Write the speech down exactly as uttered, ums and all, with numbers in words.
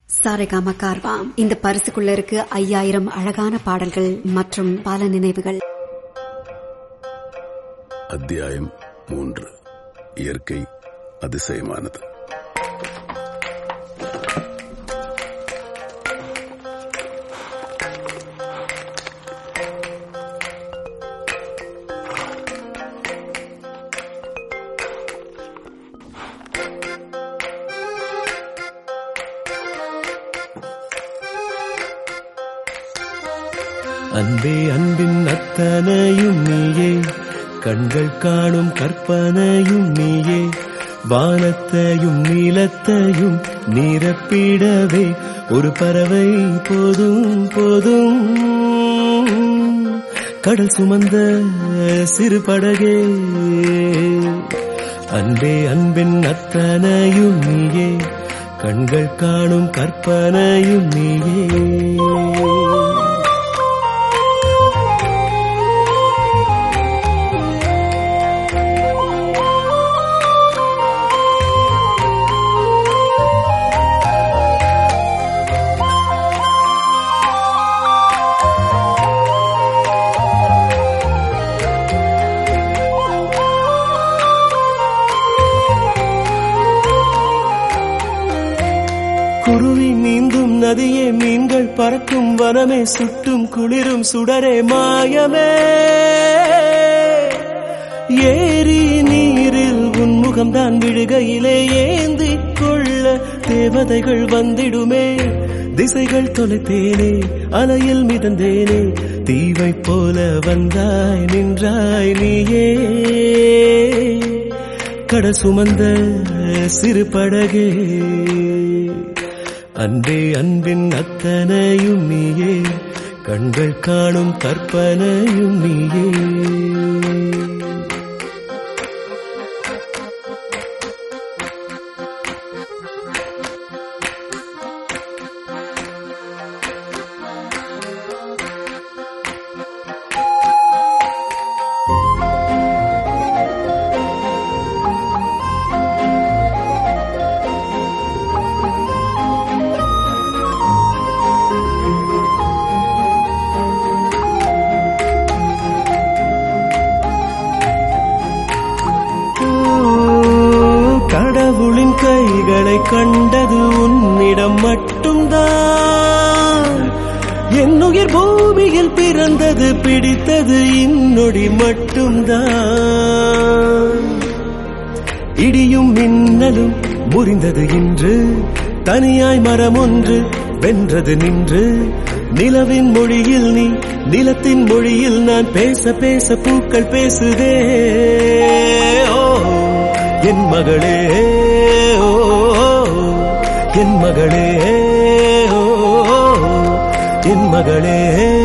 சாரேகாமா கார்வாம். இந்த பரிசுக்குள்ள இருக்கு ஐயாயிரம் அழகான பாடல்கள் மற்றும் பல நினைவுகள். அத்தியாயம் மூன்று. இயற்கை அதிசயமானது. அன்பே அன்பின் அத்தனையும் நீயே, கண்கள் காணும் கற்பனையும் நீயே, வானத்தையும் நீலத்தையும் நிரப்பிடவே ஒரு பறவை போதும் போதும். கடல் சுமந்த சிறு படகே, அன்பே அன்பின் அத்தனையும் நீயே, கண்கள் காணும் கற்பனையும் நீயே. குருவி நீந்தும் நதியே, மீன்கள் பறக்கும் வனமே, சுட்டும் குளிரும் சுடரே மாயமே. ஏரி நீரில் உன்முகம்தான் விழுகையிலே ஏந்திக் கொள்ள தேவதைகள் வந்திடுமே. திசைகள் தொலைத்தேனே, அலையில் மிதந்தேனே, தீவை போல வந்தாய் நின்றாய் நீயே. கடல் சுமந்த சிறு படகே, அன்பே அன்பின் அத்தனையும் நீயே, கண்கள் காணும் கற்பனையும் நீயே. கடவுளின் கைகளை கண்டது உன்னிடம் மட்டும்தான். என்னுயிர் பூமியில் பிறந்தது பிடித்தது இன்னொடி மட்டும்தான். இடியும் மின்னலும் முறிந்தது இன்று, தனியாய் மரம் ஒன்று வென்றது நின்று. நிலவின் மொழியில் நீ, நிலத்தின் மொழியில் நான், பேச பேச பூக்கள் பேசுதே. ஓ என் மகளே, ஓ என் மகளே, ஓ என் மகளே.